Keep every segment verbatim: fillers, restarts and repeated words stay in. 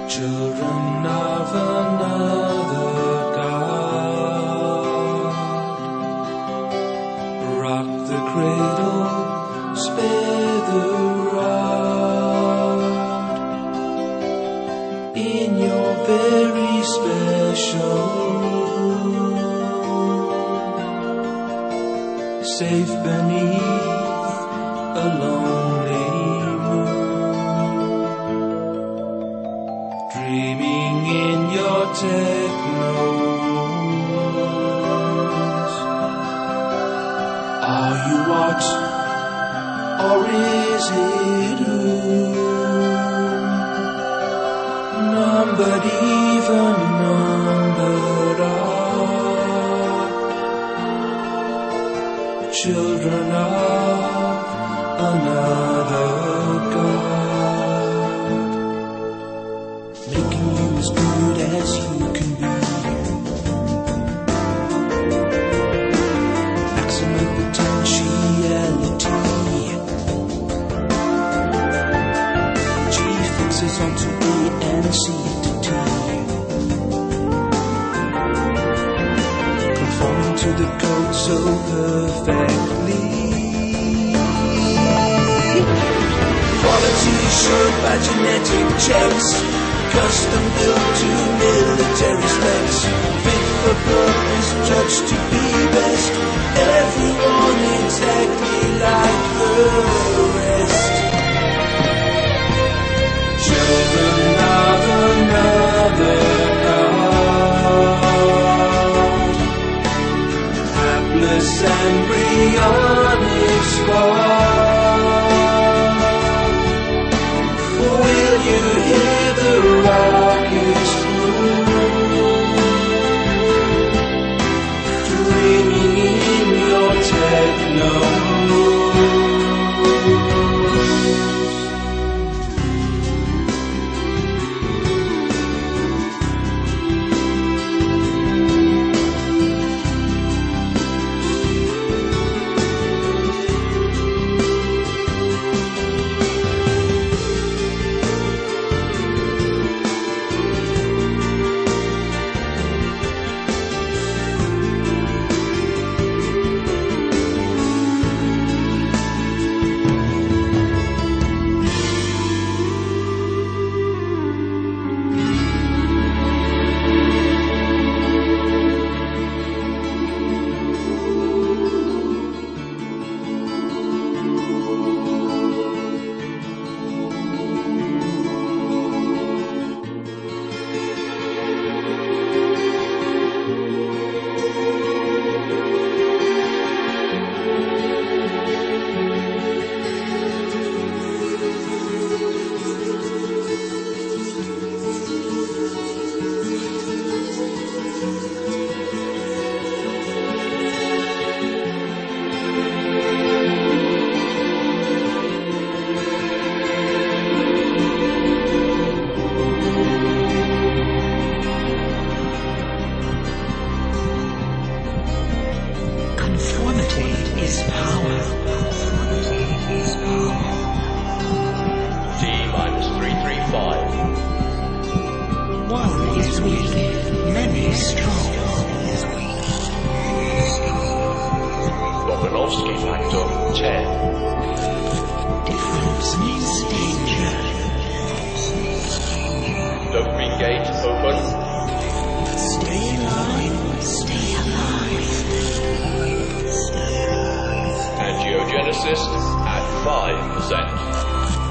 children of another God. Rock the cradle, spare the rod. In your very special room, safe beneath a lonely moon, dreaming in your techno rooms. Are you what, or is it who? Numbered, even numbered are children of another God, making you as good as you can be. Maximum potentiality. G fixes onto A and C to T, conforming to the code so perfectly. Quality assured by genetic checks, custom built to military specs, fit for purpose, judged to be best. Everyone exactly like the rest. Children of another God, hapless embryonic spark. Will you hear the rockets croon, dreaming in your techno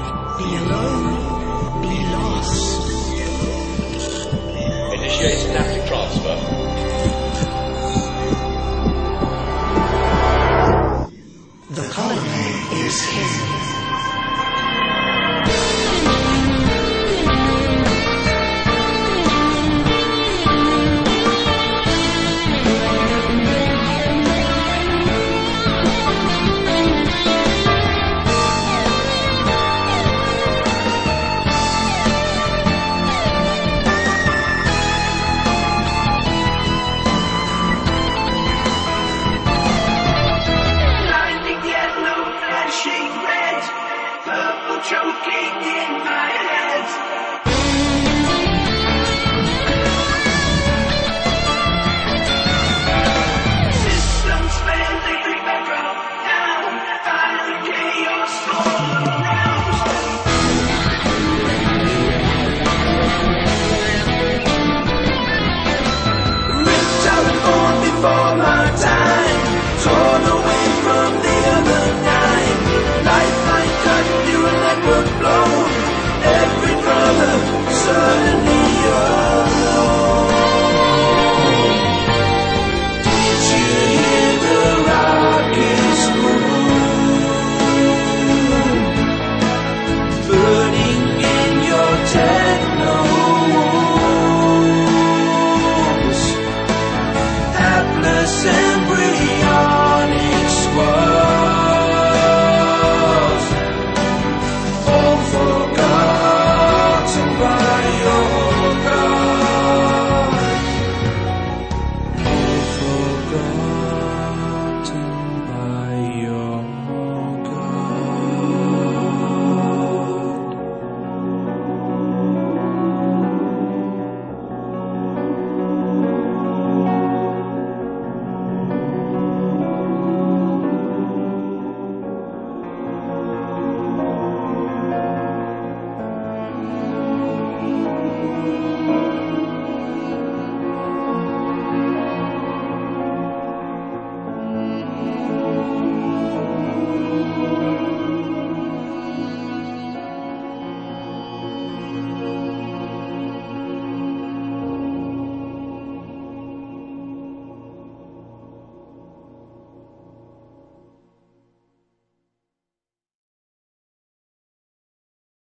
Initiate